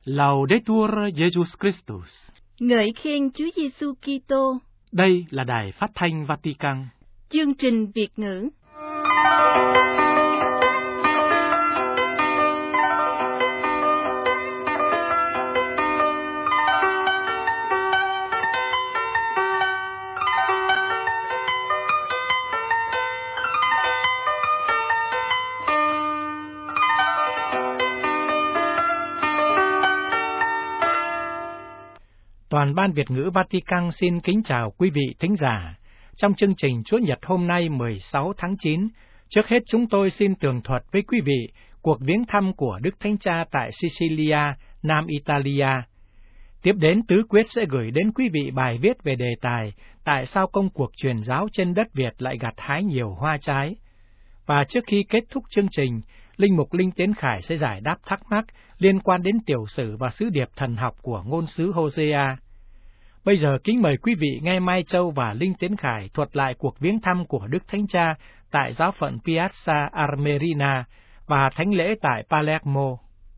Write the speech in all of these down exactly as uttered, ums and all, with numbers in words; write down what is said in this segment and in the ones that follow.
Laudetur Jesus Christus. Ngợi khen Chúa Giêsu Kitô. Đây là Đài Phát thanh Vatican. Chương trình Việt ngữ. Toàn ban Việt ngữ Vatican xin kính chào quý vị thính giả. Trong chương trình Chúa Nhật hôm nay mười sáu tháng chín, trước hết chúng tôi xin tường thuật với quý vị cuộc viếng thăm của Đức Thánh Cha tại Sicilia, Nam Italia. Tiếp đến Tứ Quyết sẽ gửi đến quý vị bài viết về đề tài tại sao công cuộc truyền giáo trên đất Việt lại gặt hái nhiều hoa trái. Và trước khi kết thúc chương trình, Linh mục Linh Tiến Khải sẽ giải đáp thắc mắc liên quan đến tiểu sử và sứ điệp thần học của ngôn sứ Hosea. Bây giờ kính mời quý vị nghe Mai Châu và Linh Tiến Khải thuật lại cuộc viếng thăm của Đức Thánh Cha tại giáo phận Piazza Armerina và thánh lễ tại Palermo.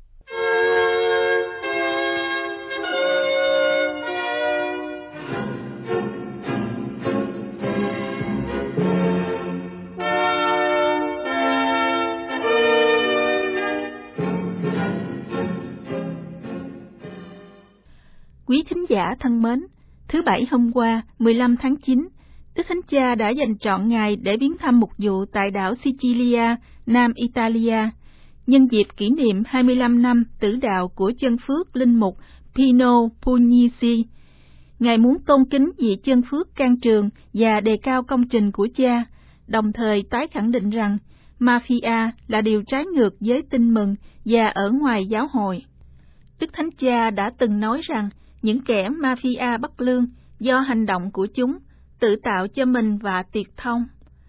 Quý thính giả thân mến, thứ Bảy hôm qua, mười lăm tháng chín, Đức Thánh Cha đã dành trọn ngày để viếng thăm mục vụ tại đảo Sicilia, Nam Italia, nhân dịp kỷ niệm hai mươi lăm năm tử đạo của chân phước linh mục Pino Puglisi. Ngài muốn tôn kính vị chân phước can trường và đề cao công trình của cha, đồng thời tái khẳng định rằng mafia là điều trái ngược với tin mừng và ở ngoài giáo hội. Đức Thánh Cha đã từng nói rằng những kẻ mafia bất lương do hành động của chúng tự tạo cho mình và tiệt thông.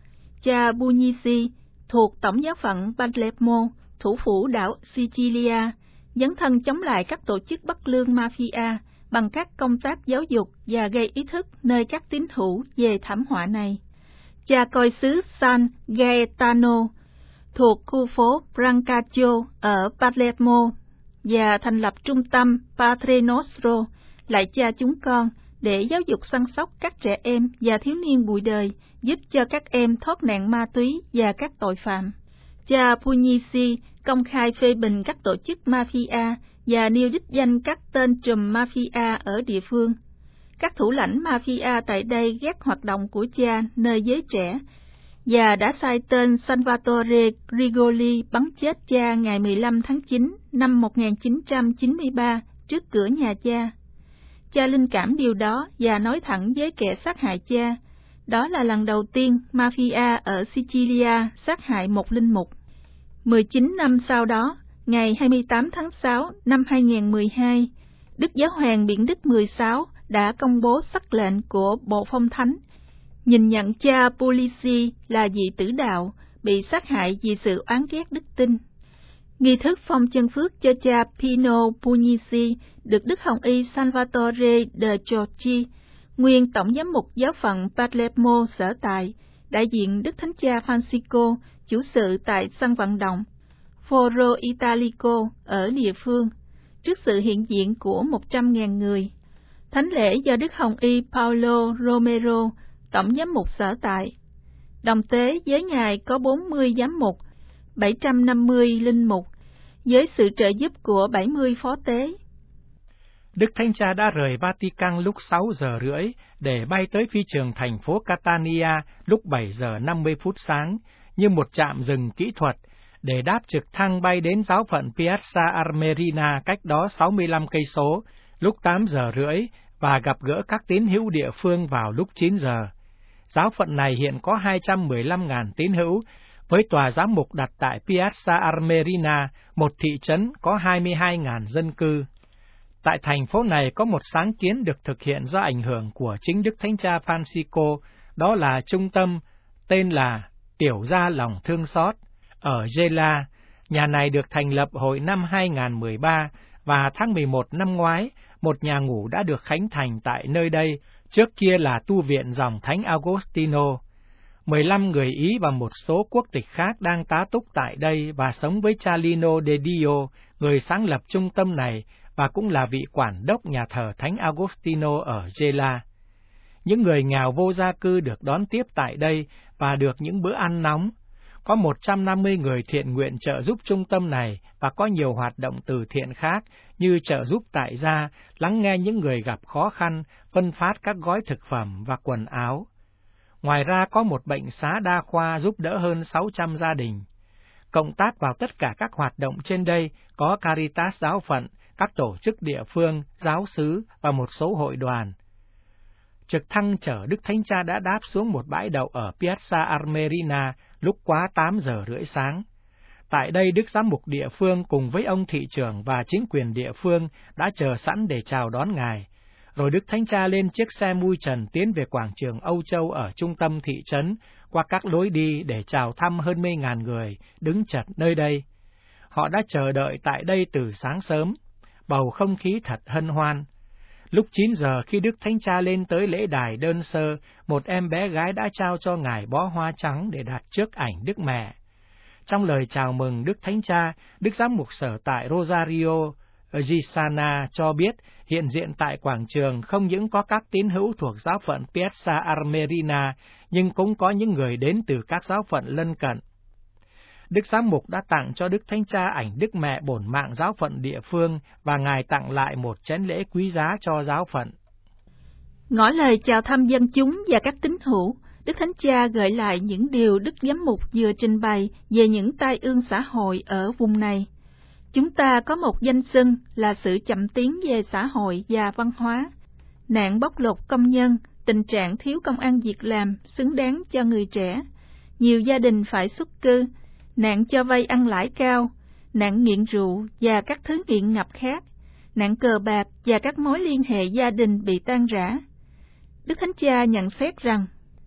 Cha Puglisi thuộc Tổng giáo phận Palermo, thủ phủ đảo Sicilia, dấn thân chống lại các tổ chức bất lương mafia bằng các công tác giáo dục và gây ý thức nơi các tín hữu về thảm họa này. Cha coi xứ San Gaetano thuộc khu phố Brancaccio ở Palermo và thành lập trung tâm Padre Nostro, lại cha chúng con, để giáo dục săn sóc các trẻ em và thiếu niên bụi đời, giúp cho các em thoát nạn ma túy và các tội phạm. Cha Puglisi công khai phê bình các tổ chức mafia và nêu đích danh các tên trùm mafia ở địa phương. Các thủ lãnh mafia tại đây ghét hoạt động của cha nơi giới trẻ và đã sai tên Salvatore Rigoli bắn chết cha ngày mười lăm tháng chín năm một nghìn chín trăm chín mươi ba trước cửa nhà cha. Cha linh cảm điều đó và nói thẳng với kẻ sát hại cha. Đó là lần đầu tiên mafia ở Sicilia sát hại một linh mục. mười chín năm sau đó, ngày hai mươi tám tháng sáu năm hai nghìn mười hai, Đức Giáo hoàng Biển Đức mười sáu đã công bố sắc lệnh của Bộ Phong Thánh, nhìn nhận cha Puglisi là vị tử đạo, bị sát hại vì sự oán ghét đức tin. Nghi thức phong chân phước cho cha Pino Puglisi được Đức Hồng Y Salvatore de Giorgi, nguyên Tổng giám mục giáo phận Palermo sở tại, đại diện Đức Thánh Cha Francisco, chủ sự tại sân vận động Foro Italico ở địa phương, trước sự hiện diện của một trăm nghìn người. Thánh lễ do Đức Hồng Y Paulo Romero, Tổng giám mục sở tại. Đồng tế với Ngài có bốn mươi giám mục, bảy trăm năm mươi linh mục, với sự trợ giúp của bảy mươi phó tế. Đức Thánh Cha đã rời Vatican lúc sáu giờ rưỡi để bay tới phi trường thành phố Catania lúc bảy giờ năm mươi phút sáng, như một trạm dừng kỹ thuật, để đáp trực thăng bay đến giáo phận Piazza Armerina cách đó sáu mươi lăm cây số lúc tám giờ rưỡi và gặp gỡ các tín hữu địa phương vào lúc chín giờ. Giáo phận này hiện có hai trăm mười lăm nghìn tín hữu, với tòa giám mục đặt tại Piazza Armerina, một thị trấn có hai mươi hai nghìn dân cư. Tại thành phố này có một sáng kiến được thực hiện do ảnh hưởng của chính Đức Thánh Cha Francisco, đó là trung tâm tên là Tiểu gia lòng thương xót. Ở Gela, nhà này được thành lập hồi năm hai nghìn mười ba và tháng mười một năm ngoái, một nhà ngủ đã được khánh thành tại nơi đây, trước kia là tu viện dòng Thánh Agostino. mười lăm người Ý và một số quốc tịch khác đang tá túc tại đây và sống với cha Lino de Dio, người sáng lập trung tâm này, và cũng là vị quản đốc nhà thờ Thánh Agostino ở Gela. Những người nghèo vô gia cư được đón tiếp tại đây và được những bữa ăn nóng. Có một trăm năm mươi người thiện nguyện trợ giúp trung tâm này và có nhiều hoạt động từ thiện khác như trợ giúp tại gia, lắng nghe những người gặp khó khăn, phân phát các gói thực phẩm và quần áo. Ngoài ra có một bệnh xá đa khoa giúp đỡ hơn sáu trăm gia đình. Cộng tác vào tất cả các hoạt động trên đây có Caritas giáo phận, các tổ chức địa phương, giáo xứ và một số hội đoàn. Trực thăng chở Đức Thánh Cha đã đáp xuống một bãi đậu ở Piazza Armerina lúc quá tám giờ rưỡi sáng. Tại đây, Đức Giám mục địa phương cùng với ông thị trưởng và chính quyền địa phương đã chờ sẵn để chào đón Ngài. Rồi Đức Thánh Cha lên chiếc xe mui trần tiến về quảng trường Âu Châu ở trung tâm thị trấn, qua các lối đi để chào thăm hơn mấy ngàn người đứng chật nơi đây. Họ đã chờ đợi tại đây từ sáng sớm, bầu không khí thật hân hoan. Lúc chín giờ khi Đức Thánh Cha lên tới lễ đài đơn sơ, một em bé gái đã trao cho Ngài bó hoa trắng để đặt trước ảnh Đức Mẹ. Trong lời chào mừng Đức Thánh Cha, Đức Giám mục sở tại Rosario Gisana cho biết hiện diện tại quảng trường không những có các tín hữu thuộc giáo phận Piazza Armerina, nhưng cũng có những người đến từ các giáo phận lân cận. Đức Giám mục đã tặng cho Đức Thánh Cha ảnh Đức Mẹ bổn mạng giáo phận địa phương và Ngài tặng lại một chén lễ quý giá cho giáo phận. Ngỏ lời chào thăm dân chúng và các tín hữu, Đức Thánh Cha gợi lại những điều Đức Giám mục vừa trình bày về những tai ương xã hội ở vùng này. Chúng ta có một danh xưng là sự chậm tiến về xã hội và văn hóa, nạn bóc lột công nhân, tình trạng thiếu công ăn việc làm xứng đáng cho người trẻ, nhiều gia đình phải xuất cư, nạn cho vay ăn lãi cao, nạn nghiện rượu và các thứ nghiện ngập khác, nạn cờ bạc và các mối liên hệ gia đình bị tan rã. Đức Thánh Cha nhận xét rằng,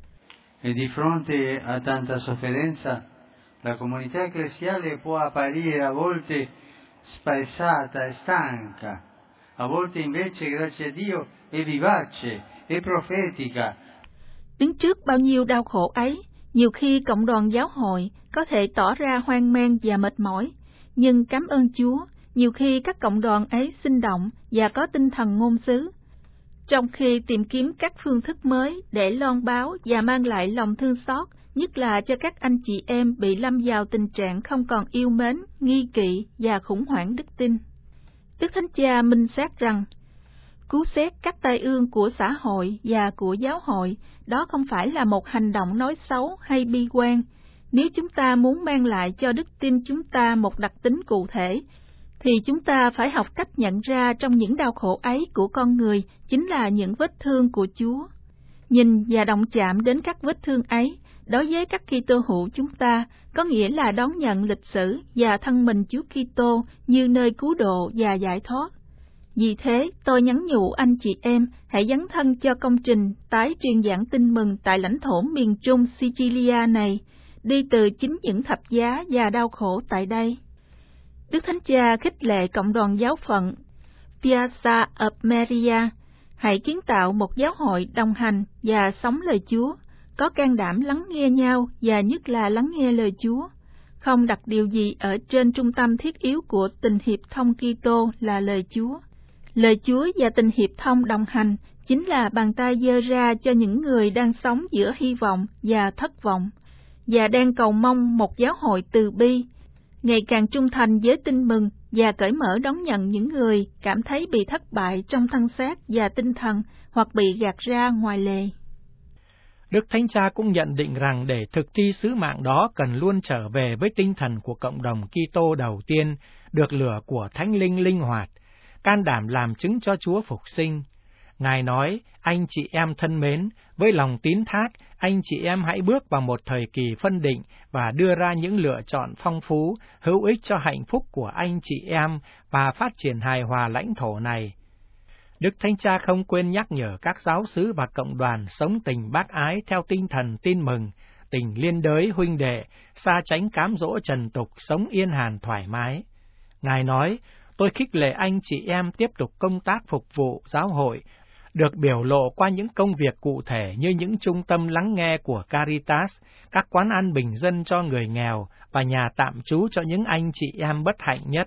E di fronte a tanta sofferenza, la comunità ecclesiale può apparire a volte spaesata e stanca, a volte invece, grazie a Dio, è vivace e profetica. Đứng trước bao nhiêu đau khổ ấy, nhiều khi cộng đoàn giáo hội có thể tỏ ra hoang mang và mệt mỏi, nhưng cảm ơn Chúa, nhiều khi các cộng đoàn ấy sinh động và có tinh thần ngôn sứ. Trong khi tìm kiếm các phương thức mới để loan báo và mang lại lòng thương xót, nhất là cho các anh chị em bị lâm vào tình trạng không còn yêu mến, nghi kỵ và khủng hoảng đức tin. Đức Thánh Cha minh xác rằng, cứu xét các tai ương của xã hội và của giáo hội, đó không phải là một hành động nói xấu hay bi quan. Nếu chúng ta muốn mang lại cho đức tin chúng ta một đặc tính cụ thể, thì chúng ta phải học cách nhận ra trong những đau khổ ấy của con người chính là những vết thương của Chúa. Nhìn và động chạm đến các vết thương ấy, đối với các Kitô hữu chúng ta, có nghĩa là đón nhận lịch sử và thân mình Chúa Kitô như nơi cứu độ và giải thoát. Vì thế, tôi nhắn nhủ anh chị em hãy dấn thân cho công trình tái truyền giảng tin mừng tại lãnh thổ miền Trung Sicilia này, đi từ chính những thập giá và đau khổ tại đây. Đức Thánh Cha khích lệ cộng đoàn giáo phận Piazza Armerina, hãy kiến tạo một giáo hội đồng hành và sống lời Chúa, có can đảm lắng nghe nhau và nhất là lắng nghe lời Chúa, không đặt điều gì ở trên trung tâm thiết yếu của tình hiệp thông Kitô là lời Chúa. Lời Chúa và tình hiệp thông đồng hành chính là bàn tay giơ ra cho những người đang sống giữa hy vọng và thất vọng, và đang cầu mong một giáo hội từ bi, ngày càng trung thành với tin mừng và cởi mở đón nhận những người cảm thấy bị thất bại trong thân xác và tinh thần hoặc bị gạt ra ngoài lề. Đức Thánh Cha cũng nhận định rằng để thực thi sứ mạng đó cần luôn trở về với tinh thần của cộng đồng Kitô đầu tiên, được lửa của Thánh Linh linh hoạt, can đảm làm chứng cho Chúa phục sinh. Ngài nói, anh chị em thân mến, với lòng tín thác, anh chị em hãy bước vào một thời kỳ phân định và đưa ra những lựa chọn phong phú, hữu ích cho hạnh phúc của anh chị em và phát triển hài hòa lãnh thổ này. Đức Thánh Cha không quên nhắc nhở các giáo xứ và cộng đoàn sống tình bác ái theo tinh thần tin mừng, tình liên đới huynh đệ, xa tránh cám dỗ trần tục, sống yên hàn thoải mái. Ngài nói, tôi khích lệ anh chị em tiếp tục công tác phục vụ giáo hội, được biểu lộ qua những công việc cụ thể như những trung tâm lắng nghe của Caritas, các quán ăn bình dân cho người nghèo và nhà tạm trú cho những anh chị em bất hạnh nhất,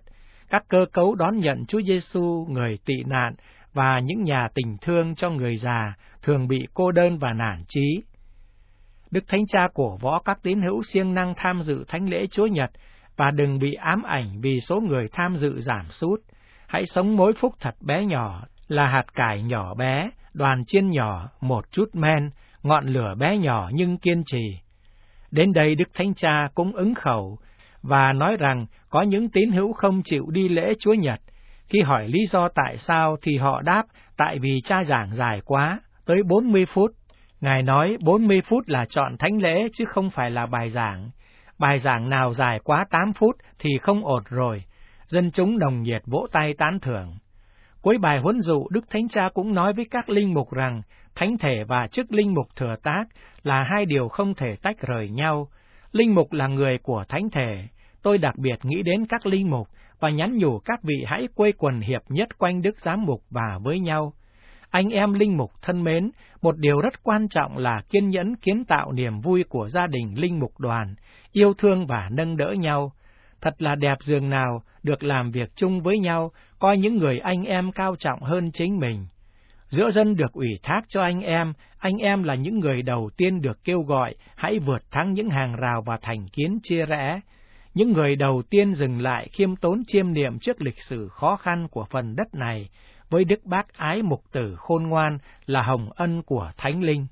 các cơ cấu đón nhận Chúa Giêsu, người tị nạn và những nhà tình thương cho người già thường bị cô đơn và nản chí. Đức Thánh Cha cổ võ các tín hữu siêng năng tham dự thánh lễ Chúa Nhật và đừng bị ám ảnh vì số người tham dự giảm sút. Hãy sống mối phúc thật bé nhỏ, là hạt cải nhỏ bé, đoàn chiên nhỏ, một chút men, ngọn lửa bé nhỏ nhưng kiên trì. Đến đây Đức Thánh Cha cũng ứng khẩu và nói rằng có những tín hữu không chịu đi lễ Chúa Nhật. Khi hỏi lý do tại sao thì họ đáp tại vì cha giảng dài quá, tới bốn mươi phút. Ngài nói bốn mươi phút là chọn thánh lễ chứ không phải là bài giảng. Bài giảng nào dài quá tám phút thì không ổn rồi. Dân chúng nồng nhiệt vỗ tay tán thưởng. Cuối bài huấn dụ, Đức Thánh Cha cũng nói với các linh mục rằng thánh thể và chức linh mục thừa tác là hai điều không thể tách rời nhau. Linh mục là người của thánh thể. Tôi đặc biệt nghĩ đến các linh mục và nhắn nhủ các vị hãy quây quần hiệp nhất quanh Đức Giám mục và với nhau. Anh em linh mục thân mến, một điều rất quan trọng là kiên nhẫn kiến tạo niềm vui của gia đình linh mục đoàn, yêu thương và nâng đỡ nhau. Thật là đẹp dường nào được làm việc chung với nhau, coi những người anh em cao trọng hơn chính mình. Giữa dân được ủy thác cho anh em, anh em là những người đầu tiên được kêu gọi hãy vượt thắng những hàng rào và thành kiến chia rẽ. Những người đầu tiên dừng lại khiêm tốn chiêm niệm trước lịch sử khó khăn của phần đất này, với đức bác ái mục tử khôn ngoan là hồng ân của Thánh Linh.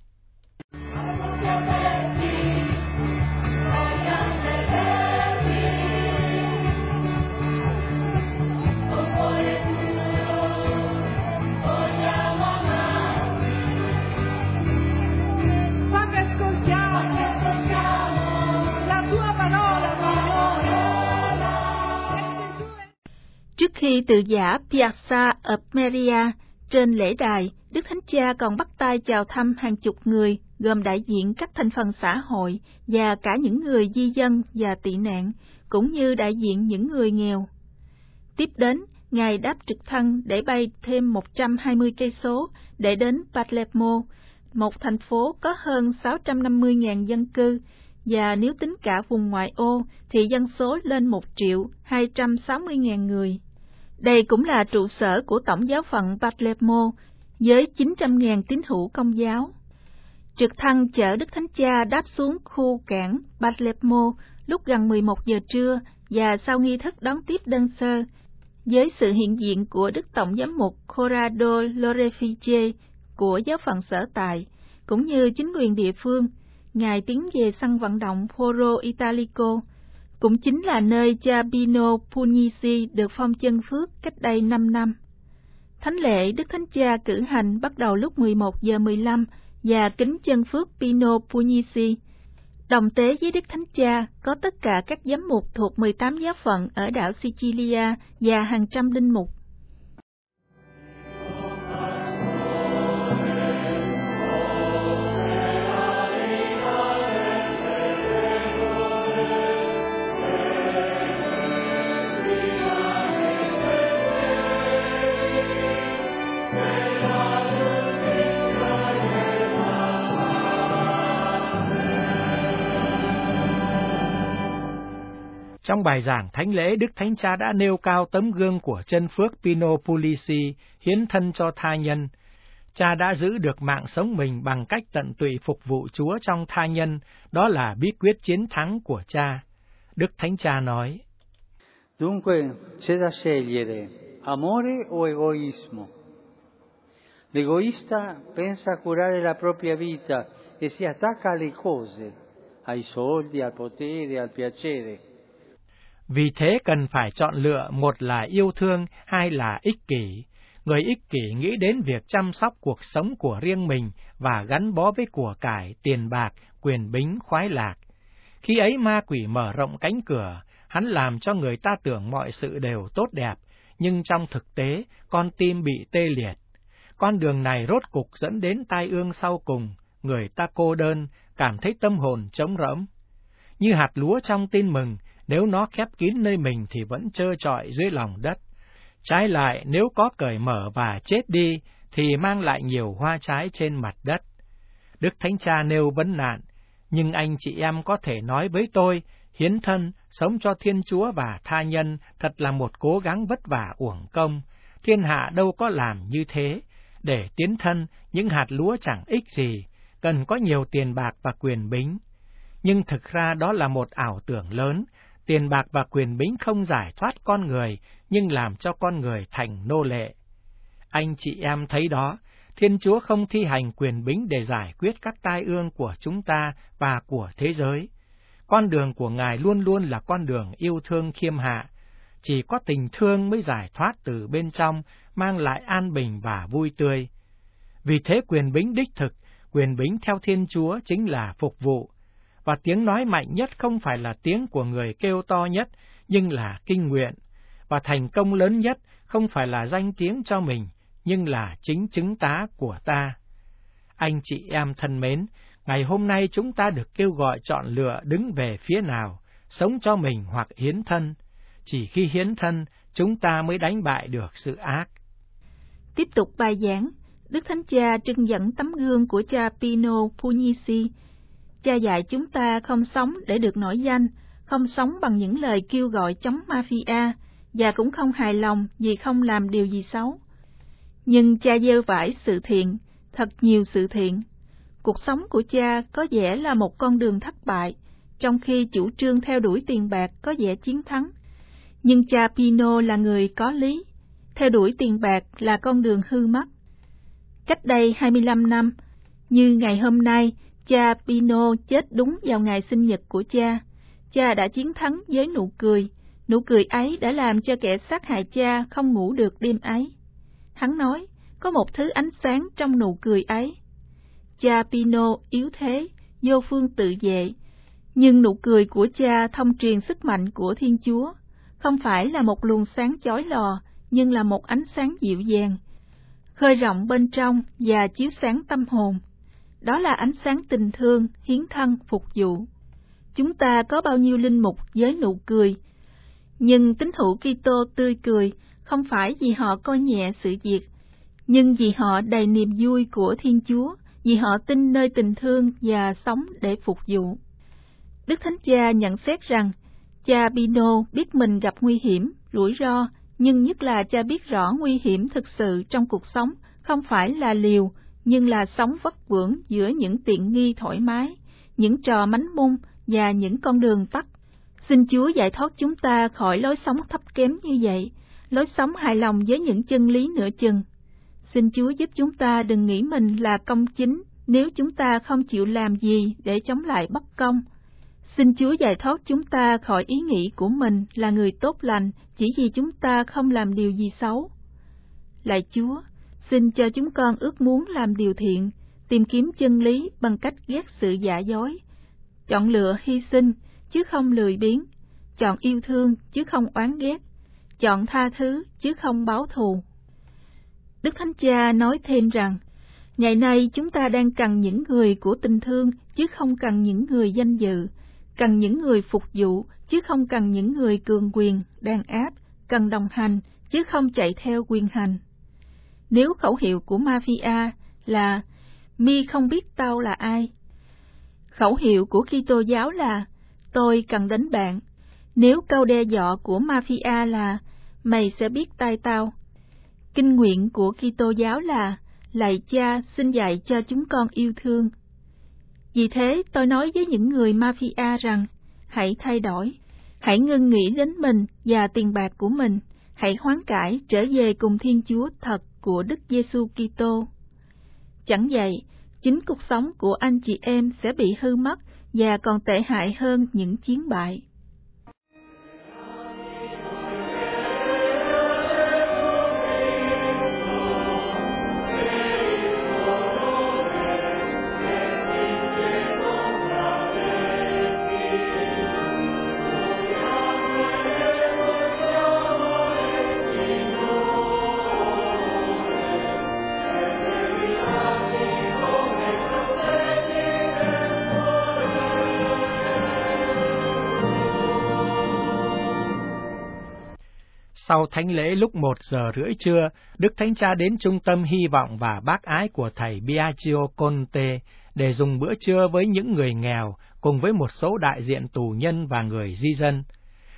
Trước khi từ giã Piazza of Maria trên lễ đài, Đức Thánh Cha còn bắt tay chào thăm hàng chục người, gồm đại diện các thành phần xã hội và cả những người di dân và tị nạn, cũng như đại diện những người nghèo. Tiếp đến, Ngài đáp trực thăng để bay thêm một trăm hai mươi cây số để đến Palermo, một thành phố có hơn sáu trăm năm mươi nghìn dân cư, và nếu tính cả vùng ngoại ô thì dân số lên một triệu hai trăm sáu mươi nghìn người. Đây cũng là trụ sở của Tổng giáo phận Palermo với chín trăm nghìn tín hữu Công giáo. Trực thăng chở Đức Thánh Cha đáp xuống khu cảng Palermo lúc gần mười một giờ trưa và sau nghi thức đón tiếp đơn sơ, với sự hiện diện của Đức Tổng giám mục Corrado Lorefice của giáo phận sở tại, cũng như chính quyền địa phương. Ngài tiến về sân vận động Foro Italico, cũng chính là nơi cha Pino Puglisi được phong chân phước cách đây năm năm. Thánh lễ Đức Thánh Cha cử hành bắt đầu lúc mười một giờ mười lăm và kính chân phước Pino Puglisi. Đồng tế với Đức Thánh Cha có tất cả các giám mục thuộc mười tám giáo phận ở đảo Sicilia và hàng trăm linh mục. Trong bài giảng thánh lễ, Đức Thánh Cha đã nêu cao tấm gương của chân phước Pino Puglisi hiến thân cho tha nhân. Cha đã giữ được mạng sống mình bằng cách tận tụy phục vụ Chúa trong tha nhân, đó là bí quyết chiến thắng của cha. Đức Thánh Cha nói: Dunque c'è da scegliere amore o egoismo. L'egoista pensa a curare la propria vita e si attacca alle cose, ai soldi, al potere, al piacere. Vì thế cần phải chọn lựa, một là yêu thương, hai là ích kỷ. Người ích kỷ nghĩ đến việc chăm sóc cuộc sống của riêng mình và gắn bó với của cải, tiền bạc, quyền bính, khoái lạc. Khi ấy ma quỷ mở rộng cánh cửa, hắn làm cho người ta tưởng mọi sự đều tốt đẹp, nhưng trong thực tế, con tim bị tê liệt. Con đường này rốt cục dẫn đến tai ương sau cùng, người ta cô đơn, cảm thấy tâm hồn trống rỗng. Như hạt lúa trong tin mừng, nếu nó khép kín nơi mình thì vẫn trơ trọi dưới lòng đất. Trái lại, nếu có cởi mở và chết đi, thì mang lại nhiều hoa trái trên mặt đất. Đức Thánh Cha nêu vấn nạn, nhưng anh chị em có thể nói với tôi, hiến thân, sống cho Thiên Chúa và tha nhân thật là một cố gắng vất vả uổng công. Thiên hạ đâu có làm như thế. Để tiến thân, những hạt lúa chẳng ích gì, cần có nhiều tiền bạc và quyền bính. Nhưng thực ra đó là một ảo tưởng lớn. Tiền bạc và quyền bính không giải thoát con người, nhưng làm cho con người thành nô lệ. Anh chị em thấy đó, Thiên Chúa không thi hành quyền bính để giải quyết các tai ương của chúng ta và của thế giới. Con đường của Ngài luôn luôn là con đường yêu thương khiêm hạ. Chỉ có tình thương mới giải thoát từ bên trong, mang lại an bình và vui tươi. Vì thế quyền bính đích thực, quyền bính theo Thiên Chúa chính là phục vụ. Và tiếng nói mạnh nhất không phải là tiếng của người kêu to nhất, nhưng là kinh nguyện. Và thành công lớn nhất không phải là danh tiếng cho mình, nhưng là chính chứng tá của ta. Anh chị em thân mến, ngày hôm nay chúng ta được kêu gọi chọn lựa đứng về phía nào, sống cho mình hoặc hiến thân. Chỉ khi hiến thân, chúng ta mới đánh bại được sự ác. Tiếp tục bài giảng, Đức Thánh Cha trưng dẫn tấm gương của cha Pino Puglisi. Cha dạy chúng ta không sống để được nổi danh, không sống bằng những lời kêu gọi chống mafia, và cũng không hài lòng vì không làm điều gì xấu. Nhưng cha gieo vải sự thiện, thật nhiều sự thiện. Cuộc sống của cha có vẻ là một con đường thất bại, trong khi chủ trương theo đuổi tiền bạc có vẻ chiến thắng. Nhưng cha Pino là người có lý, theo đuổi tiền bạc là con đường hư mất. Cách đây hai mươi lăm năm, như ngày hôm nay, cha Pino chết đúng vào ngày sinh nhật của cha. Cha đã chiến thắng với nụ cười, nụ cười ấy đã làm cho kẻ sát hại cha không ngủ được đêm ấy. Hắn nói, có một thứ ánh sáng trong nụ cười ấy. Cha Pino yếu thế, vô phương tự vệ, nhưng nụ cười của cha thông truyền sức mạnh của Thiên Chúa, không phải là một luồng sáng chói lòa, nhưng là một ánh sáng dịu dàng, khơi rộng bên trong và chiếu sáng tâm hồn. Đó là ánh sáng tình thương, hiến thân, phục vụ. Chúng ta có bao nhiêu linh mục với nụ cười, nhưng tín hữu Kitô tươi cười không phải vì họ coi nhẹ sự việc, nhưng vì họ đầy niềm vui của Thiên Chúa, vì họ tin nơi tình thương và sống để phục vụ. Đức Thánh Cha nhận xét rằng, cha Pino biết mình gặp nguy hiểm, rủi ro, nhưng nhất là cha biết rõ nguy hiểm thực sự trong cuộc sống không phải là liều, nhưng là sống vất vưởng giữa những tiện nghi thoải mái, những trò mánh mung và những con đường tắt. Xin Chúa giải thoát chúng ta khỏi lối sống thấp kém như vậy, lối sống hài lòng với những chân lý nửa chừng. Xin Chúa giúp chúng ta đừng nghĩ mình là công chính nếu chúng ta không chịu làm gì để chống lại bất công. Xin Chúa giải thoát chúng ta khỏi ý nghĩ của mình là người tốt lành chỉ vì chúng ta không làm điều gì xấu. Lạy Chúa, xin cho chúng con ước muốn làm điều thiện, tìm kiếm chân lý bằng cách ghét sự giả dối, chọn lựa hy sinh chứ không lười biếng, chọn yêu thương chứ không oán ghét, chọn tha thứ chứ không báo thù. Đức Thánh Cha nói thêm rằng, ngày nay chúng ta đang cần những người của tình thương chứ không cần những người danh dự, cần những người phục vụ chứ không cần những người cường quyền, đàn áp, cần đồng hành chứ không chạy theo quyền hành. Nếu khẩu hiệu của mafia là mi không biết tao là ai, khẩu hiệu của Kitô giáo là tôi cần đến bạn, nếu câu đe dọa của mafia là mày sẽ biết tay tao, kinh nguyện của Kitô giáo là lạy Cha xin dạy cho chúng con yêu thương. Vì thế tôi nói với những người mafia rằng hãy thay đổi, hãy ngưng nghĩ đến mình và tiền bạc của mình, hãy hoán cải trở về cùng Thiên Chúa thật của Đức Giêsu Kitô. Chẳng vậy, chính cuộc sống của anh chị em sẽ bị hư mất và còn tệ hại hơn những chiến bại. Sau thánh lễ lúc một giờ rưỡi trưa, Đức Thánh Cha đến trung tâm hy vọng và bác ái của thầy Biagio Conte để dùng bữa trưa với những người nghèo cùng với một số đại diện tù nhân và người di dân.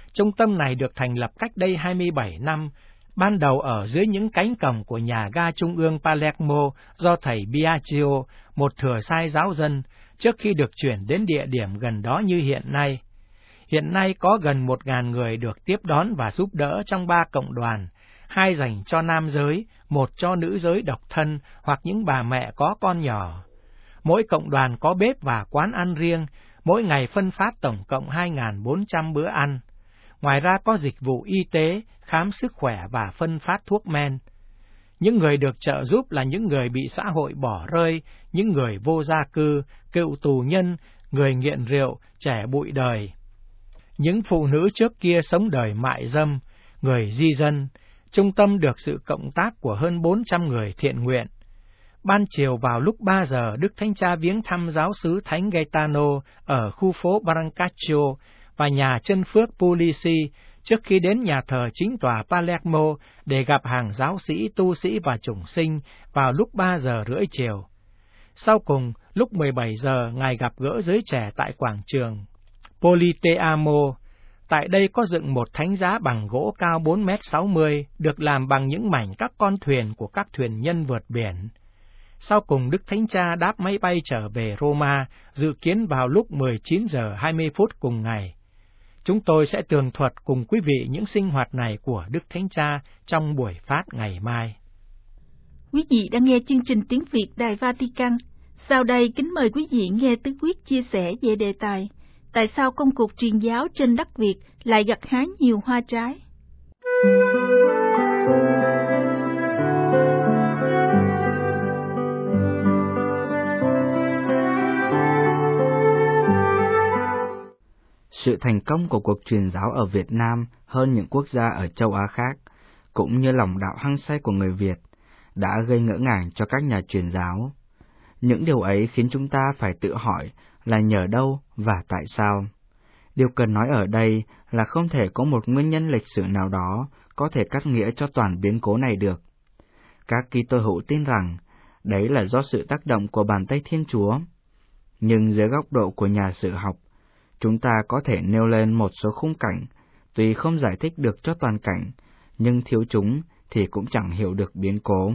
Trung tâm này được thành lập cách đây hai mươi bảy năm, ban đầu ở dưới những cánh cổng của nhà ga trung ương Palermo do thầy Biagio, một thừa sai giáo dân, trước khi được chuyển đến địa điểm gần đó như hiện nay. Hiện nay có gần một ngàn người được tiếp đón và giúp đỡ trong ba cộng đoàn, hai dành cho nam giới, một cho nữ giới độc thân hoặc những bà mẹ có con nhỏ. Mỗi cộng đoàn có bếp và quán ăn riêng, mỗi ngày phân phát tổng cộng hai nghìn bốn trăm bữa ăn. Ngoài ra có dịch vụ y tế, khám sức khỏe và phân phát thuốc men. Những người được trợ giúp là những người bị xã hội bỏ rơi, những người vô gia cư, cựu tù nhân, người nghiện rượu, trẻ bụi đời. Những phụ nữ trước kia sống đời mại dâm, người di dân. Trung tâm được sự cộng tác của hơn bốn trăm người thiện nguyện. Ban chiều vào lúc ba giờ, Đức Thánh Cha viếng thăm giáo xứ Thánh Gaetano ở khu phố Brancaccio và nhà chân phước Puglisi trước khi đến nhà thờ chính tòa Palermo để gặp hàng giáo sĩ, tu sĩ và chủng sinh vào lúc ba giờ rưỡi chiều. Sau cùng, lúc mười bảy giờ, Ngài gặp gỡ giới trẻ tại quảng trường Politeamo. Tại đây có dựng một thánh giá bằng gỗ cao bốn mét sáu mươi, được làm bằng những mảnh các con thuyền của các thuyền nhân vượt biển. Sau cùng, Đức Thánh Cha đáp máy bay trở về Roma, dự kiến vào lúc mười chín giờ hai mươi phút cùng ngày. Chúng tôi sẽ tường thuật cùng quý vị những sinh hoạt này của Đức Thánh Cha trong buổi phát ngày mai. Quý vị đang nghe chương trình tiếng Việt Đài Vatican. Sau đây, kính mời quý vị nghe Tứ Quyết chia sẻ về đề tài tại sao công cuộc truyền giáo trên đất Việt lại gặt hái nhiều hoa trái. Sự thành công của cuộc truyền giáo ở Việt Nam hơn những quốc gia ở châu Á khác, cũng như lòng đạo hăng say của người Việt, đã gây ngỡ ngàng cho các nhà truyền giáo. Những điều ấy khiến chúng ta phải tự hỏi là nhờ đâu và tại sao. Điều cần nói ở đây là không thể có một nguyên nhân lịch sử nào đó có thể cắt nghĩa cho toàn biến cố này được. Các Kitô hữu tin rằng đấy là do sự tác động của bàn tay Thiên Chúa. Nhưng dưới góc độ của nhà sử học, chúng ta có thể nêu lên một số khung cảnh, tuy không giải thích được cho toàn cảnh, nhưng thiếu chúng thì cũng chẳng hiểu được biến cố.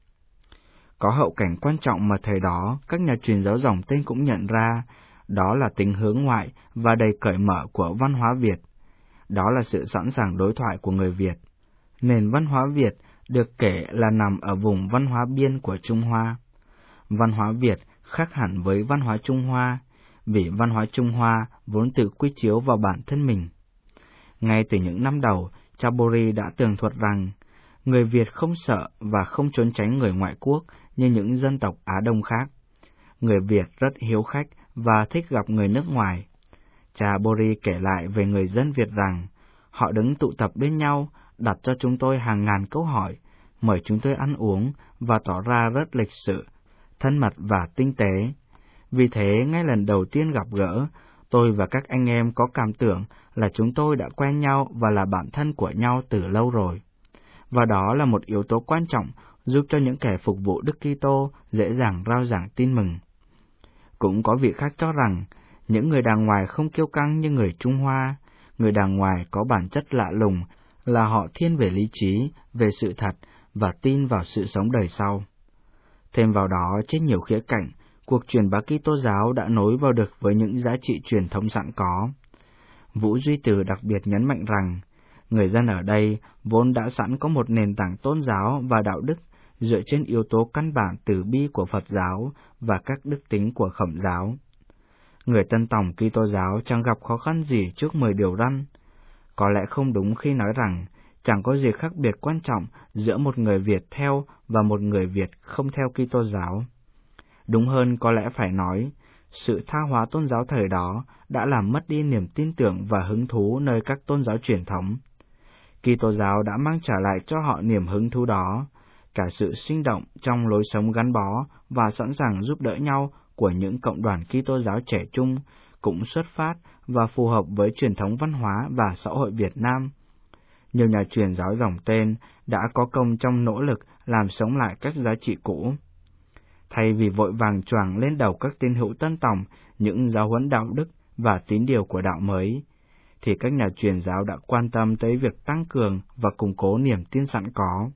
Có hậu cảnh quan trọng mà thời đó các nhà truyền giáo dòng tên cũng nhận ra, đó là tính hướng ngoại và đầy cởi mở của văn hóa Việt. Đó là sự sẵn sàng đối thoại của người Việt. Nền văn hóa Việt được kể là nằm ở vùng văn hóa biên của Trung Hoa. Văn hóa Việt khác hẳn với văn hóa Trung Hoa, vì văn hóa Trung Hoa vốn tự quy chiếu vào bản thân mình. Ngay từ những năm đầu, cha Bori đã tường thuật rằng, người Việt không sợ và không trốn tránh người ngoại quốc như những dân tộc Á Đông khác. Người Việt rất hiếu khách và thích gặp người nước ngoài. Cha Bori kể lại về người dân Việt rằng, họ đứng tụ tập bên nhau, đặt cho chúng tôi hàng ngàn câu hỏi, mời chúng tôi ăn uống và tỏ ra rất lịch sự, thân mật và tinh tế. Vì thế, ngay lần đầu tiên gặp gỡ, tôi và các anh em có cảm tưởng là chúng tôi đã quen nhau và là bạn thân của nhau từ lâu rồi. Và đó là một yếu tố quan trọng giúp cho những kẻ phục vụ Đức Kitô dễ dàng rao giảng tin mừng. Cũng có vị khác cho rằng, những người đàng ngoài không kiêu căng như người Trung Hoa, người đàng ngoài có bản chất lạ lùng là họ thiên về lý trí, về sự thật và tin vào sự sống đời sau. Thêm vào đó, trên nhiều khía cạnh, cuộc truyền bá Kitô giáo đã nối vào được với những giá trị truyền thống sẵn có. Vũ Duy Từ đặc biệt nhấn mạnh rằng, người dân ở đây vốn đã sẵn có một nền tảng tôn giáo và đạo đức dựa trên yếu tố căn bản từ bi của Phật giáo và các đức tính của Khổng giáo. Người Tân Tòng Kitô giáo chẳng gặp khó khăn gì trước mười điều răn. Có lẽ không đúng khi nói rằng chẳng có gì khác biệt quan trọng giữa một người Việt theo và một người Việt không theo Kitô giáo. Đúng hơn có lẽ phải nói, sự tha hóa tôn giáo thời đó đã làm mất đi niềm tin tưởng và hứng thú nơi các tôn giáo truyền thống. Kitô giáo đã mang trả lại cho họ niềm hứng thú đó, cả sự sinh động trong lối sống gắn bó và sẵn sàng giúp đỡ nhau của những cộng đoàn Kitô giáo trẻ trung cũng xuất phát và phù hợp với truyền thống văn hóa và xã hội Việt Nam. Nhiều nhà truyền giáo dòng tên đã có công trong nỗ lực làm sống lại các giá trị cũ. Thay vì vội vàng choàng lên đầu các tín hữu Tân Tòng những giáo huấn đạo đức và tín điều của đạo mới, thì các nhà truyền giáo đã quan tâm tới việc tăng cường và củng cố niềm tin sẵn có.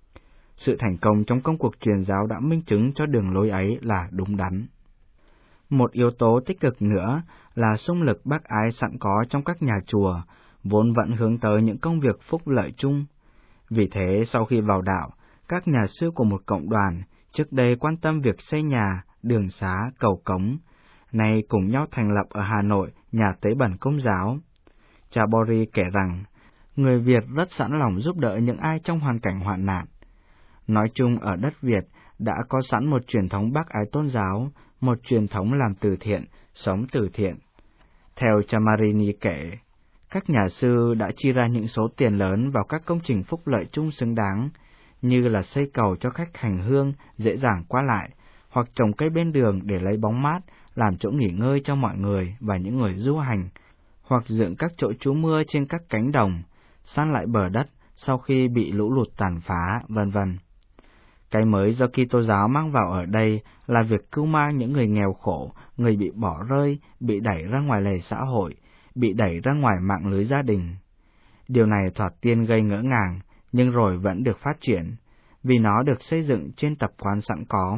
Sự thành công trong công cuộc truyền giáo đã minh chứng cho đường lối ấy là đúng đắn. Một yếu tố tích cực nữa là xung lực bác ái sẵn có trong các nhà chùa, vốn vẫn hướng tới những công việc phúc lợi chung. Vì thế, sau khi vào đạo, các nhà sư của một cộng đoàn trước đây quan tâm việc xây nhà, đường xá, cầu cống, nay cùng nhau thành lập ở Hà Nội nhà tế bẩn Công giáo. Cha Bori kể rằng, người Việt rất sẵn lòng giúp đỡ những ai trong hoàn cảnh hoạn nạn. Nói chung ở đất Việt đã có sẵn một truyền thống bác ái tôn giáo, một truyền thống làm từ thiện, sống từ thiện. Theo cha Marini kể, các nhà sư đã chi ra những số tiền lớn vào các công trình phúc lợi chung xứng đáng, như là xây cầu cho khách hành hương dễ dàng qua lại, hoặc trồng cây bên đường để lấy bóng mát, làm chỗ nghỉ ngơi cho mọi người và những người du hành, hoặc dựng các chỗ trú mưa trên các cánh đồng, san lại bờ đất sau khi bị lũ lụt tàn phá, vân vân. Cái mới do Kitô giáo mang vào ở đây là việc cưu mang những người nghèo khổ, người bị bỏ rơi, bị đẩy ra ngoài lề xã hội, bị đẩy ra ngoài mạng lưới gia đình. Điều này thoạt tiên gây ngỡ ngàng, nhưng rồi vẫn được phát triển, vì nó được xây dựng trên tập quán sẵn có.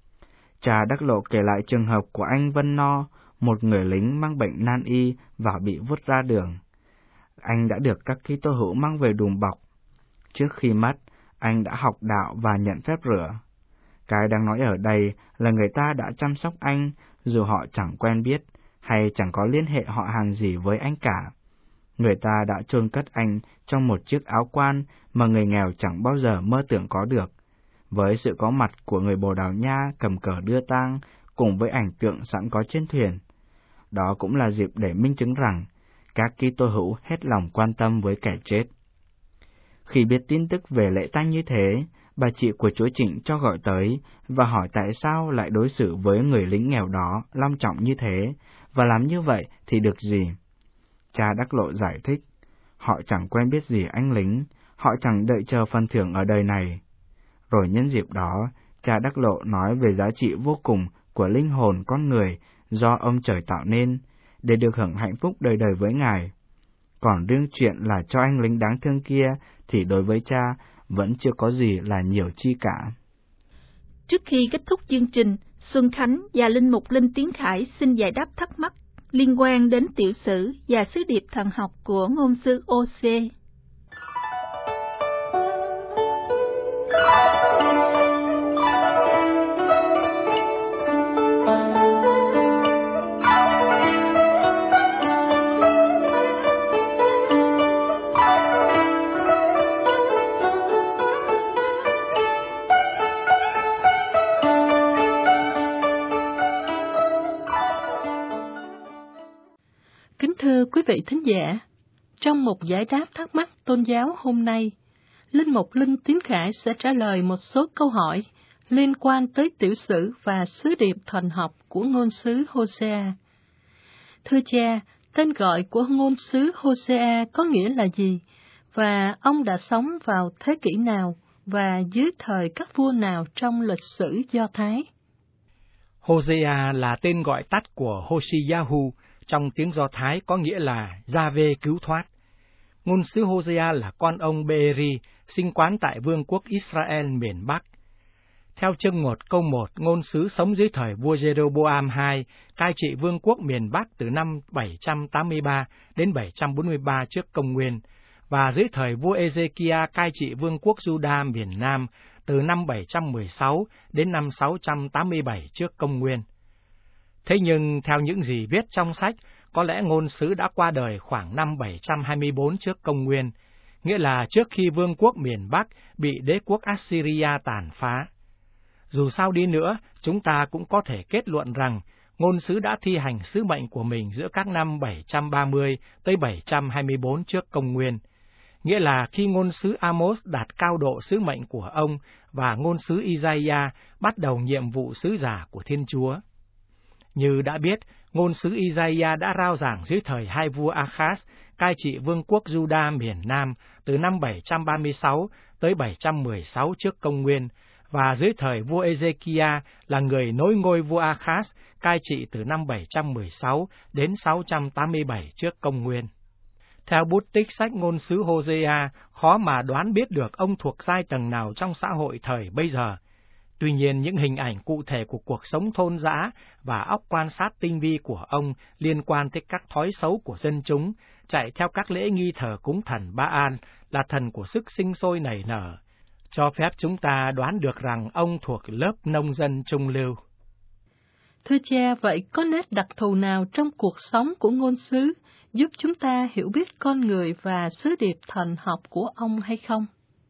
Cha Đắc Lộ kể lại trường hợp của anh Vân No, một người lính mang bệnh nan y và bị vứt ra đường. Anh đã được các Kitô hữu mang về đùm bọc. Trước khi mất, anh đã học đạo và nhận phép rửa. Cái đang nói ở đây là người ta đã chăm sóc anh, dù họ chẳng quen biết, hay chẳng có liên hệ họ hàng gì với anh cả. Người ta đã chôn cất anh trong một chiếc áo quan mà người nghèo chẳng bao giờ mơ tưởng có được, với sự có mặt của người Bồ Đào Nha cầm cờ đưa tang cùng với ảnh tượng sẵn có trên thuyền. Đó cũng là dịp để minh chứng rằng các Kitô hữu hết lòng quan tâm với kẻ chết. Khi biết tin tức về lễ tang như thế, bà chị của chúa Trịnh cho gọi tới và hỏi tại sao lại đối xử với người lính nghèo đó long trọng như thế, và làm như vậy thì được gì? Cha Đắc Lộ giải thích, họ chẳng quen biết gì anh lính, họ chẳng đợi chờ phần thưởng ở đời này. Rồi nhân dịp đó, cha Đắc Lộ nói về giá trị vô cùng của linh hồn con người do ông trời tạo nên, để được hưởng hạnh phúc đời đời với Ngài. Còn riêng chuyện là cho anh lính đáng thương kia thì đối với cha vẫn chưa có gì là nhiều chi cả. Trước khi kết thúc chương trình, Xuân Khánh và Linh Mục Linh Tiến Khải xin giải đáp thắc mắc liên quan đến tiểu sử và sứ điệp thần học của ngôn sứ ô xê. Thưa quý vị thính giả, trong một giải đáp thắc mắc tôn giáo hôm nay, Linh Mục Linh Tiến Khải sẽ trả lời một số câu hỏi liên quan tới tiểu sử và sứ điệp thần học của ngôn sứ Hosea. Thưa cha, tên gọi của ngôn sứ Hosea có nghĩa là gì, và ông đã sống vào thế kỷ nào và dưới thời các vua nào trong lịch sử Do Thái? Hosea là tên gọi tắt của Hoshiyahu, trong tiếng Do Thái có nghĩa là Gia-vê cứu thoát. Ngôn sứ Hosea là con ông Beeri, sinh quán tại vương quốc Israel miền Bắc. Theo chương một câu một, ngôn sứ sống dưới thời vua Jeroboam hai, cai trị vương quốc miền Bắc từ năm bảy trăm tám mươi ba đến bảy trăm bốn mươi ba trước công nguyên, và dưới thời vua Ê-dê-ki-a cai trị vương quốc Juda miền Nam từ năm bảy trăm mười sáu đến năm sáu trăm tám mươi bảy trước công nguyên. Thế nhưng, theo những gì viết trong sách, có lẽ ngôn sứ đã qua đời khoảng năm bảy trăm hai mươi tư trước công nguyên, nghĩa là trước khi vương quốc miền Bắc bị đế quốc Assyria tàn phá. Dù sao đi nữa, chúng ta cũng có thể kết luận rằng ngôn sứ đã thi hành sứ mệnh của mình giữa các năm bảy trăm ba mươi tới bảy trăm hai mươi tư trước công nguyên, nghĩa là khi ngôn sứ Amos đạt cao độ sứ mệnh của ông và ngôn sứ Isaiah bắt đầu nhiệm vụ sứ giả của Thiên Chúa. Như đã biết, ngôn sứ Isaiah đã rao giảng dưới thời hai vua Achaz, cai trị vương quốc Juda miền Nam từ năm bảy trăm ba mươi sáu tới bảy trăm mười sáu trước công nguyên, và dưới thời vua Ê-dê-ki-a là người nối ngôi vua Achaz, cai trị từ năm bảy trăm mười sáu đến sáu trăm tám mươi bảy trước công nguyên. Theo bút tích sách ngôn sứ Hosea, khó mà đoán biết được ông thuộc giai tầng nào trong xã hội thời bây giờ. Tuy nhiên, những hình ảnh cụ thể của cuộc sống thôn dã và óc quan sát tinh vi của ông liên quan tới các thói xấu của dân chúng, chạy theo các lễ nghi thờ cúng thần Ba-al, là thần của sức sinh sôi nảy nở, cho phép chúng ta đoán được rằng ông thuộc lớp nông dân trung lưu. Thưa cha, vậy có nét đặc thù nào trong cuộc sống của ngôn sứ giúp chúng ta hiểu biết con người và sứ điệp thần học của ông hay không?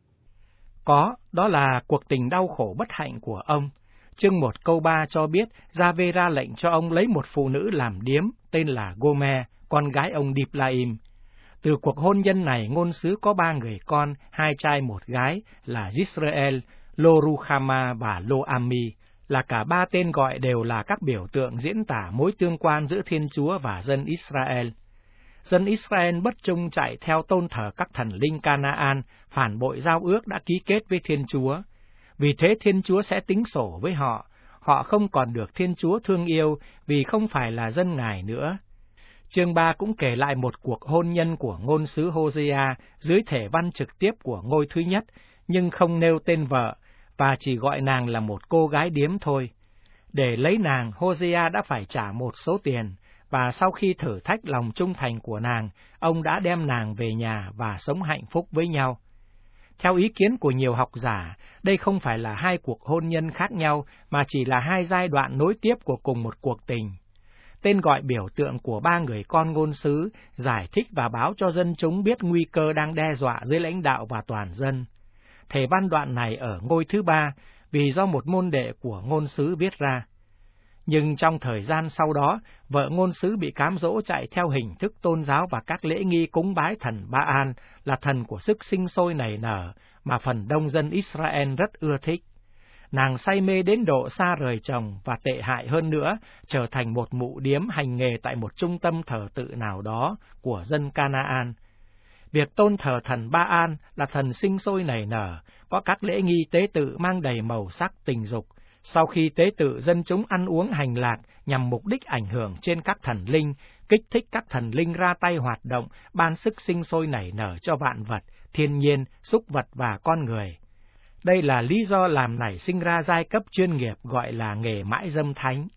Có, đó là cuộc tình đau khổ bất hạnh của ông. Chương một câu ba cho biết Gia-vê ra lệnh cho ông lấy một phụ nữ làm điếm tên là Gome, con gái ông Điplaim. Từ cuộc hôn nhân này, ngôn sứ có ba người con, hai trai một gái là Yisrael, Lo-ruchama và Lo-ami, là cả ba tên gọi đều là các biểu tượng diễn tả mối tương quan giữa Thiên Chúa và dân Israel. Dân Israel bất trung chạy theo tôn thờ các thần linh Canaan, phản bội giao ước đã ký kết với Thiên Chúa. Vì thế Thiên Chúa sẽ tính sổ với họ, họ không còn được Thiên Chúa thương yêu vì không phải là dân Ngài nữa. Chương ba cũng kể lại một cuộc hôn nhân của ngôn sứ Hosea dưới thể văn trực tiếp của ngôi thứ nhất, nhưng không nêu tên vợ, và chỉ gọi nàng là một cô gái điếm thôi. Để lấy nàng, Hosea đã phải trả một số tiền, và sau khi thử thách lòng trung thành của nàng, ông đã đem nàng về nhà và sống hạnh phúc với nhau. Theo ý kiến của nhiều học giả, đây không phải là hai cuộc hôn nhân khác nhau, mà chỉ là hai giai đoạn nối tiếp của cùng một cuộc tình. Tên gọi biểu tượng của ba người con ngôn sứ giải thích và báo cho dân chúng biết nguy cơ đang đe dọa dưới lãnh đạo và toàn dân. Thể văn đoạn này ở ngôi thứ ba, vì do một môn đệ của ngôn sứ viết ra. Nhưng trong thời gian sau đó, vợ ngôn sứ bị cám dỗ chạy theo hình thức tôn giáo và các lễ nghi cúng bái thần Ba-al, là thần của sức sinh sôi nảy nở, mà phần đông dân Israel rất ưa thích. Nàng say mê đến độ xa rời chồng và tệ hại hơn nữa, trở thành một mụ điếm hành nghề tại một trung tâm thờ tự nào đó của dân Canaan. Việc tôn thờ thần Ba-al là thần sinh sôi nảy nở, có các lễ nghi tế tự mang đầy màu sắc tình dục. Sau khi tế tự, dân chúng ăn uống hành lạc nhằm mục đích ảnh hưởng trên các thần linh, kích thích các thần linh ra tay hoạt động, ban sức sinh sôi nảy nở cho vạn vật, thiên nhiên, súc vật và con người. Đây là lý do làm nảy sinh ra giai cấp chuyên nghiệp gọi là nghề mãi dâm thánh.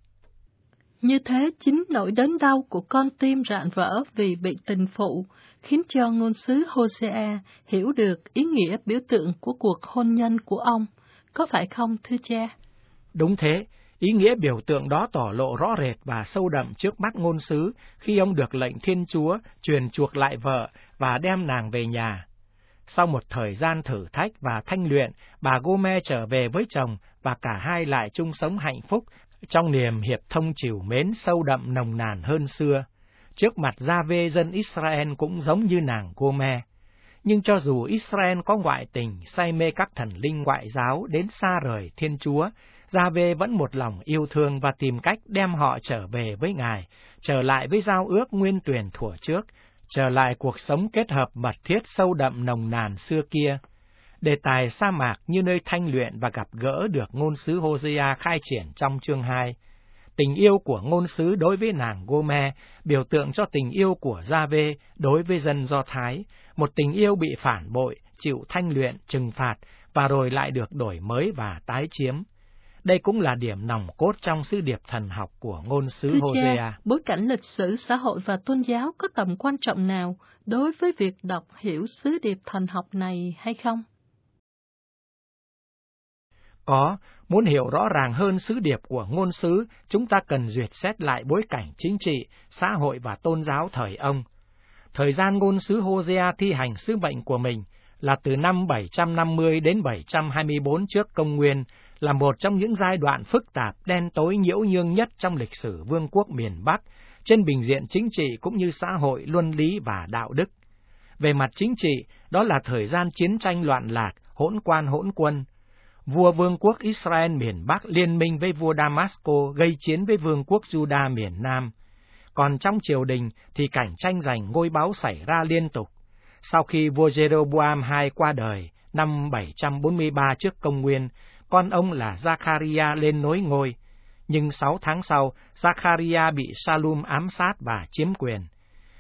Như thế, chính nỗi đớn đau của con tim rạn vỡ vì bị tình phụ khiến cho ngôn sứ Hosea hiểu được ý nghĩa biểu tượng của cuộc hôn nhân của ông, có phải không thưa cha? Đúng thế, ý nghĩa biểu tượng đó tỏ lộ rõ rệt và sâu đậm trước mắt ngôn sứ khi ông được lệnh Thiên Chúa truyền chuộc lại vợ và đem nàng về nhà. Sau một thời gian thử thách và thanh luyện, bà Gome trở về với chồng và cả hai lại chung sống hạnh phúc trong niềm hiệp thông trìu mến sâu đậm nồng nàn hơn xưa. Trước mặt Gia-vê, dân Israel cũng giống như nàng Gome. Nhưng cho dù Israel có ngoại tình, say mê các thần linh ngoại giáo đến xa rời Thiên Chúa, Gia-vê vẫn một lòng yêu thương và tìm cách đem họ trở về với Ngài, trở lại với giao ước nguyên tuyển thuở trước, trở lại cuộc sống kết hợp mật thiết sâu đậm nồng nàn xưa kia. Đề tài sa mạc như nơi thanh luyện và gặp gỡ được ngôn sứ Hosea khai triển trong chương hai. Tình yêu của ngôn sứ đối với nàng Gome biểu tượng cho tình yêu của Gia-vê đối với dân Do Thái, một tình yêu bị phản bội, chịu thanh luyện, trừng phạt và rồi lại được đổi mới và tái chiếm. Đây cũng là điểm nòng cốt trong sứ điệp thần học của ngôn sứ Thưa Hosea. cha, bối cảnh lịch sử, xã hội và tôn giáo có tầm quan trọng nào đối với việc đọc hiểu sứ điệp thần học này hay không? Có, muốn hiểu rõ ràng hơn sứ điệp của ngôn sứ, chúng ta cần duyệt xét lại bối cảnh chính trị, xã hội và tôn giáo thời ông. Thời gian ngôn sứ Hosea thi hành sứ mệnh của mình là từ năm bảy trăm năm mươi đến bảy trăm hai mươi tư trước công nguyên, là một trong những giai đoạn phức tạp, đen tối, nhiễu nhương nhất trong lịch sử vương quốc miền Bắc, trên bình diện chính trị cũng như xã hội, luân lý và đạo đức. Về mặt chính trị, đó là thời gian chiến tranh loạn lạc, hỗn quan hỗn quân. Vua vương quốc Israel miền Bắc liên minh với vua Damasco gây chiến với vương quốc Juda miền Nam. Còn trong triều đình thì cảnh tranh giành ngôi báu xảy ra liên tục. Sau khi vua Jeroboam hai qua đời, năm bảy trăm bốn mươi ba trước công nguyên, con ông là Zachariah lên nối ngôi. Nhưng sáu tháng sau, Zachariah bị Salum ám sát và chiếm quyền.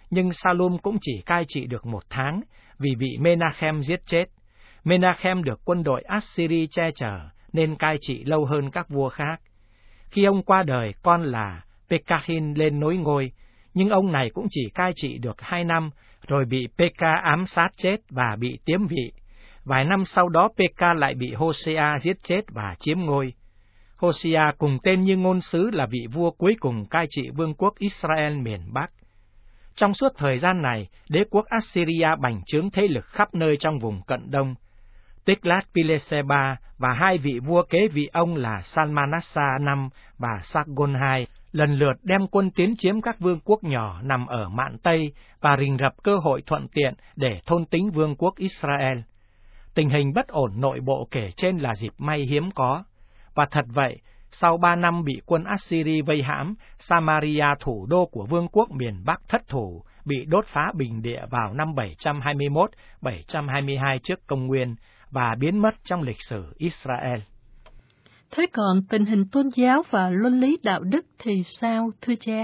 nhưng Salum cũng chỉ cai trị được một tháng, vì bị Menachem giết chết. Menachem được quân đội Assyri che chở, nên cai trị lâu hơn các vua khác. Khi ông qua đời, con là Pekahin lên nối ngôi, nhưng ông này cũng chỉ cai trị được hai năm, rồi bị Peka ám sát chết và bị tiếm vị. Vài năm sau đó Peka lại bị Hosea giết chết và chiếm ngôi. Hosea cùng tên như ngôn sứ là vị vua cuối cùng cai trị vương quốc Israel miền Bắc. Trong suốt thời gian này, đế quốc Assyria bành trướng thế lực khắp nơi trong vùng Cận Đông. Tiglat-Pileser ba và hai vị vua kế vị ông là Salmanassar năm và Sargon hai lần lượt đem quân tiến chiếm các vương quốc nhỏ nằm ở mạn Tây và rình rập cơ hội thuận tiện để thôn tính vương quốc Israel. Tình hình bất ổn nội bộ kể trên là dịp may hiếm có. Và thật vậy, sau ba năm bị quân Assyri vây hãm, Samaria thủ đô của vương quốc miền Bắc thất thủ, bị đốt phá bình địa vào năm bảy trăm hai mươi mốt đến bảy trăm hai mươi hai trước công nguyên và biến mất trong lịch sử Israel. Thế còn tình hình tôn giáo và luân lý đạo đức thì sao, thưa cha?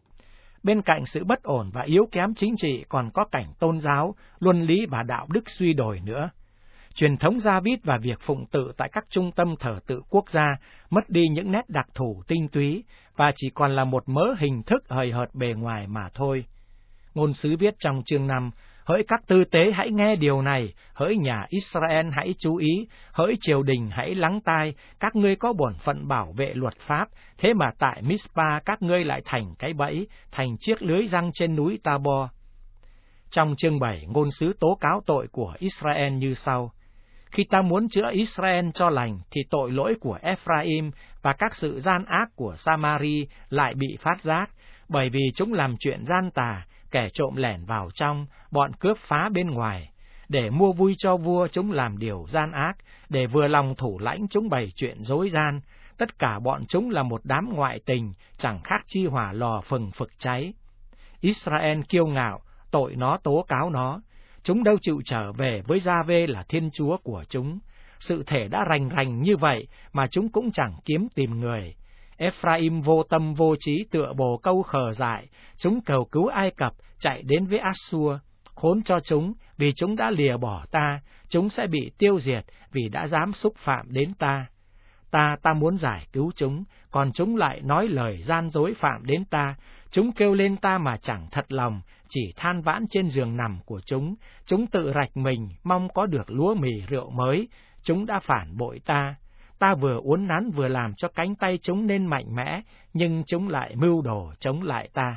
Bên cạnh sự bất ổn và yếu kém chính trị còn có cảnh tôn giáo, luân lý và đạo đức suy đồi nữa. Truyền thống Gia-vít và việc phụng tự tại các trung tâm thờ tự quốc gia mất đi những nét đặc thù tinh túy và chỉ còn là một mớ hình thức hời hợt bề ngoài mà thôi. Ngôn sứ viết trong chương năm, hỡi các tư tế hãy nghe điều này, hỡi nhà Israel hãy chú ý, hỡi triều đình hãy lắng tai, các ngươi có bổn phận bảo vệ luật pháp, thế mà tại Mispa các ngươi lại thành cái bẫy, thành chiếc lưới giăng trên núi Tabor. Trong chương bảy, ngôn sứ tố cáo tội của Israel như sau. Khi ta muốn chữa Israel cho lành, thì tội lỗi của Ephraim và các sự gian ác của Samari lại bị phát giác, bởi vì chúng làm chuyện gian tà, kẻ trộm lẻn vào trong, bọn cướp phá bên ngoài. Để mua vui cho vua, chúng làm điều gian ác, để vừa lòng thủ lãnh chúng bày chuyện dối gian. Tất cả bọn chúng là một đám ngoại tình, chẳng khác chi hỏa lò phừng phực cháy. Israel kiêu ngạo, tội nó tố cáo nó. Chúng đâu chịu trở về với Gia-vê là Thiên Chúa của chúng. Sự thể đã rành rành như vậy mà chúng cũng chẳng kiếm tìm người. Ephraim vô tâm vô trí tựa bồ câu khờ dại, chúng cầu cứu Ai Cập, chạy đến với Assur. Khốn cho chúng, vì chúng đã lìa bỏ ta, chúng sẽ bị tiêu diệt vì đã dám xúc phạm đến ta. Ta, ta muốn giải cứu chúng, còn chúng lại nói lời gian dối phạm đến ta. Chúng kêu lên ta mà chẳng thật lòng, chỉ than vãn trên giường nằm của chúng. Chúng tự rạch mình, mong có được lúa mì rượu mới. Chúng đã phản bội ta. Ta vừa uốn nắn vừa làm cho cánh tay chúng nên mạnh mẽ, nhưng chúng lại mưu đồ chống lại ta.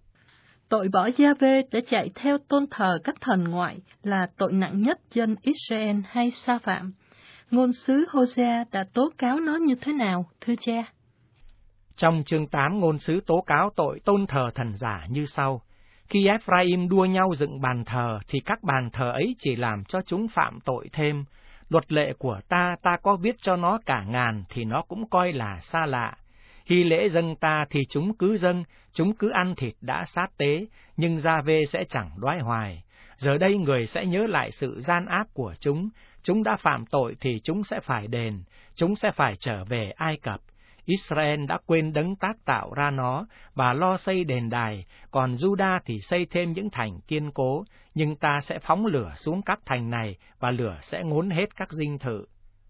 Tội bỏ Gia-vê để chạy theo tôn thờ các thần ngoại là tội nặng nhất dân Israel hay sa phạm. Ngôn sứ Hosea đã tố cáo nó như thế nào, thưa cha? Trong chương tám, ngôn sứ tố cáo tội tôn thờ thần giả như sau. Khi Ephraim đua nhau dựng bàn thờ, thì các bàn thờ ấy chỉ làm cho chúng phạm tội thêm. Luật lệ của ta, ta có viết cho nó cả ngàn, thì nó cũng coi là xa lạ. Hy lễ dâng ta thì chúng cứ dâng, chúng cứ ăn thịt đã sát tế, nhưng Gia-vê sẽ chẳng đoái hoài. Giờ đây người sẽ nhớ lại sự gian ác của chúng, chúng đã phạm tội thì chúng sẽ phải đền, chúng sẽ phải trở về Ai Cập. Israel đã quên đấng tác tạo ra nó và lo xây đền đài, còn Juda thì xây thêm những thành kiên cố, nhưng ta sẽ phóng lửa xuống các thành này và lửa sẽ ngốn hết các dinh thự.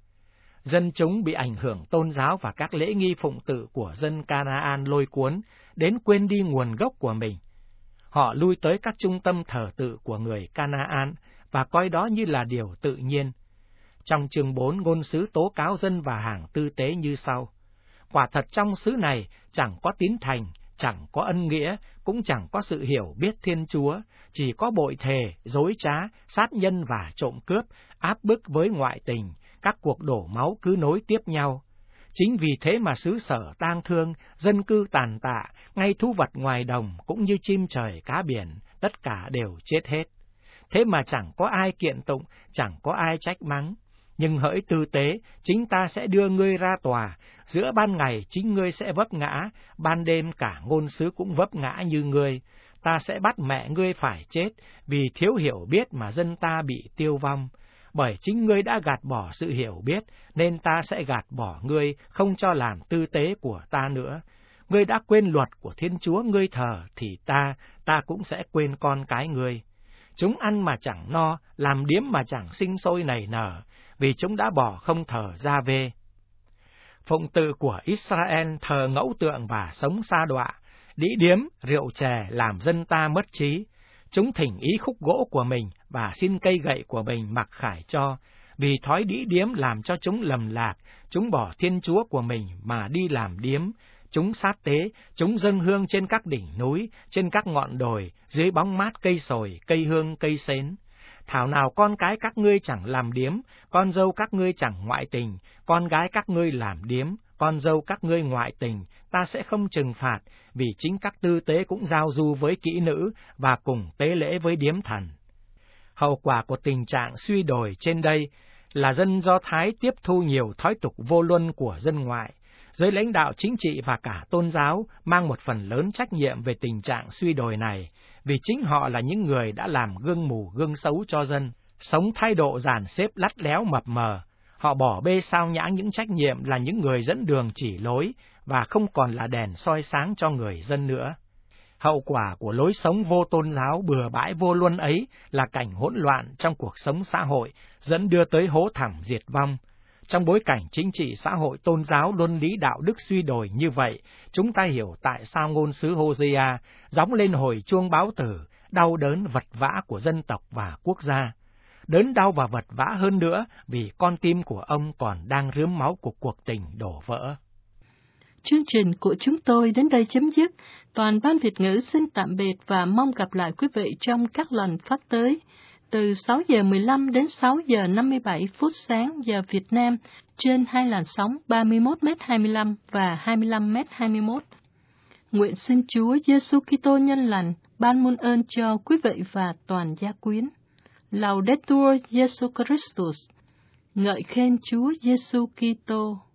Dân chúng bị ảnh hưởng tôn giáo và các lễ nghi phụng tự của dân Canaan lôi cuốn, đến quên đi nguồn gốc của mình. Họ lui tới các trung tâm thờ tự của người Canaan và coi đó như là điều tự nhiên. Trong chương bốn, ngôn sứ tố cáo dân và hàng tư tế như sau. Quả thật trong xứ này chẳng có tín thành, chẳng có ân nghĩa, cũng chẳng có sự hiểu biết Thiên Chúa, chỉ có bội thề, dối trá, sát nhân và trộm cướp, áp bức với ngoại tình, các cuộc đổ máu cứ nối tiếp nhau. Chính vì thế mà xứ sở tang thương, dân cư tàn tạ, ngay thú vật ngoài đồng cũng như chim trời cá biển, tất cả đều chết hết. Thế mà chẳng có ai kiện tụng, chẳng có ai trách mắng. Nhưng hỡi tư tế, chính ta sẽ đưa ngươi ra tòa, giữa ban ngày chính ngươi sẽ vấp ngã, ban đêm cả ngôn sứ cũng vấp ngã như ngươi. Ta sẽ bắt mẹ ngươi phải chết, vì thiếu hiểu biết mà dân ta bị tiêu vong. Bởi chính ngươi đã gạt bỏ sự hiểu biết, nên ta sẽ gạt bỏ ngươi, không cho làm tư tế của ta nữa. ngươi đã quên luật của Thiên Chúa ngươi thờ, thì ta, ta cũng sẽ quên con cái ngươi. Chúng ăn mà chẳng no, làm điếm mà chẳng sinh sôi nảy nở, vì chúng đã bỏ không thờ Gia-vê. Phụng tự của Israel thờ ngẫu tượng và sống sa đọa, đĩ điếm, rượu chè làm dân ta mất trí. Chúng thỉnh ý khúc gỗ của mình và xin cây gậy của mình mặc khải cho, vì thói đĩ điếm làm cho chúng lầm lạc, chúng bỏ Thiên Chúa của mình mà đi làm điếm. Chúng sát tế, chúng dâng hương trên các đỉnh núi, trên các ngọn đồi, dưới bóng mát cây sồi, cây hương, cây sến. Thảo nào con cái các ngươi chẳng làm điếm, con dâu các ngươi chẳng ngoại tình, con gái các ngươi làm điếm, con dâu các ngươi ngoại tình, ta sẽ không trừng phạt, vì chính các tư tế cũng giao du với kỹ nữ và cùng tế lễ với điếm thần. Hậu quả của tình trạng suy đồi trên đây là dân Do Thái tiếp thu nhiều thói tục vô luân của dân ngoại. Giới lãnh đạo chính trị và cả tôn giáo mang một phần lớn trách nhiệm về tình trạng suy đồi này, vì chính họ là những người đã làm gương mù gương xấu cho dân, sống thái độ dàn xếp lắt léo mập mờ. Họ bỏ bê sao nhãng những trách nhiệm là những người dẫn đường chỉ lối và không còn là đèn soi sáng cho người dân nữa. Hậu quả của lối sống vô tôn giáo bừa bãi vô luân ấy là cảnh hỗn loạn trong cuộc sống xã hội, dẫn đưa tới hố thẳm diệt vong. Trong bối cảnh chính trị xã hội tôn giáo luân lý đạo đức suy đồi như vậy, chúng ta hiểu tại sao ngôn sứ Hosea gióng lên hồi chuông báo tử, đau đớn vật vã của dân tộc và quốc gia. Đớn đau và vật vã hơn nữa vì con tim của ông còn đang rướm máu của cuộc tình đổ vỡ. Chương trình của chúng tôi đến đây chấm dứt. Toàn ban Việt ngữ xin tạm biệt và mong gặp lại quý vị trong các lần phát tới, từ sáu giờ mười lăm đến sáu giờ năm mươi bảy phút sáng giờ Việt Nam, trên hai làn sóng ba mươi mốt mét hai mươi lăm và hai mươi lăm mét hai mươi mốt. Nguyện xin Chúa Giêsu Kitô nhân lành ban muôn ơn cho quý vị và toàn gia quyến. Laudetur Jesu Christus. Ngợi khen Chúa Giêsu Kitô.